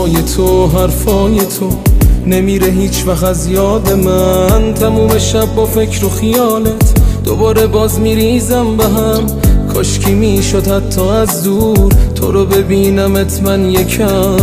صدای تو، حرفای تو نمیره هیچ وقت از یاد من. تموم شب با فکر و خیالت دوباره باز میریزم به هم. کاشکی میشد حتی از دور تو رو ببینمت من یکم.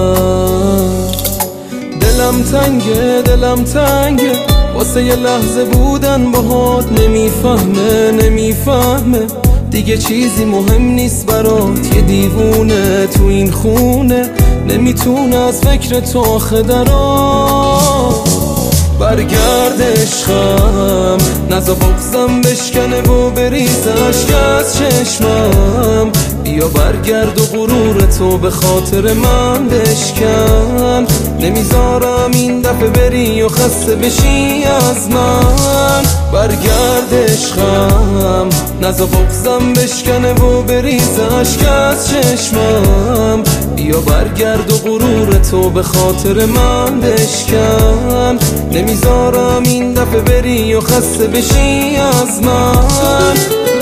دلم تنگه دلم تنگه واسه یه لحظه بودن باهات. نمیفهمه دیگه چیزی مهم نیست برات. یه دیوونه تو این خونه نمیتونه از فکر تو آخه درات. برگرد عشقم نزا بغزم بشکنه و بریز اشک از چشمم. بیا برگرد و غرور تو به خاطر من بشکن. نمیذارم این دفعه بری و خسته بشی از من. برگرد عشقم نزا بغزم بشکنه و بریز اشک از چشمم. بیا برگرد و غرور تو به خاطر من بشکن. نمیذارم این دفعه بری و خسته بشی از من.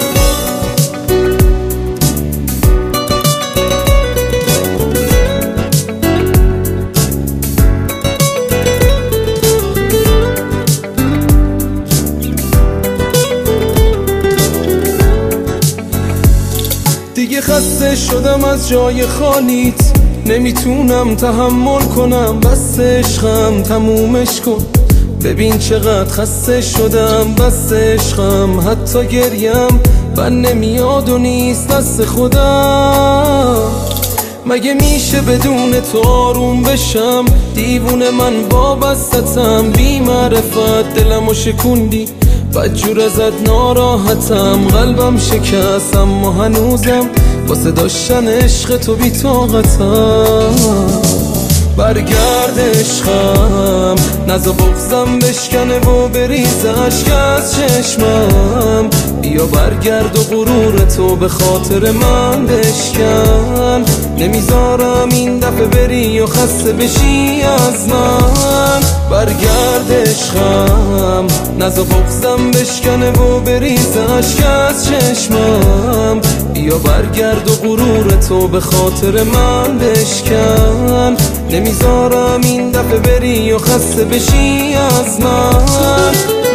دیگه خسته شدم از جای خالیت، نمیتونم تحمل کنم. بس عشقم تمومش کن، ببین چقدر خسته شدم. بس عشقم حتی گریم من نمیاد و نیست دست خودم. مگه میشه بدون تو آروم بشم؟ دیوونه من وابستم، بی معرفت دلمو شکوندی، بدجور ازت ناراحتم. قلبم شکست اما هنوزم واسه داشتن عشق تو بی طاقتم. برگرد عشقم نزا بغزم بشکنه و بریز اشک از چشمم. بیا برگرد و غرور تو به خاطر من بشکن. نمیذارم این دفعه بری و خسته بشی از من. برگرد عشقم نزا بغزم بشکنه و بریز اشک از چشمم. بیا برگرد و غرور تو به خاطر من بشکن. نمیذارم این دفعه بری و خسته بشی از من.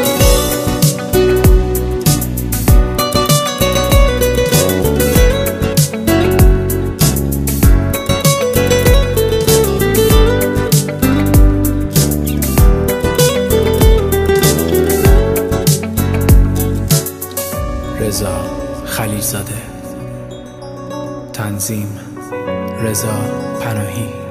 رضا خلیلزاده، تنظیم رضا پناهی.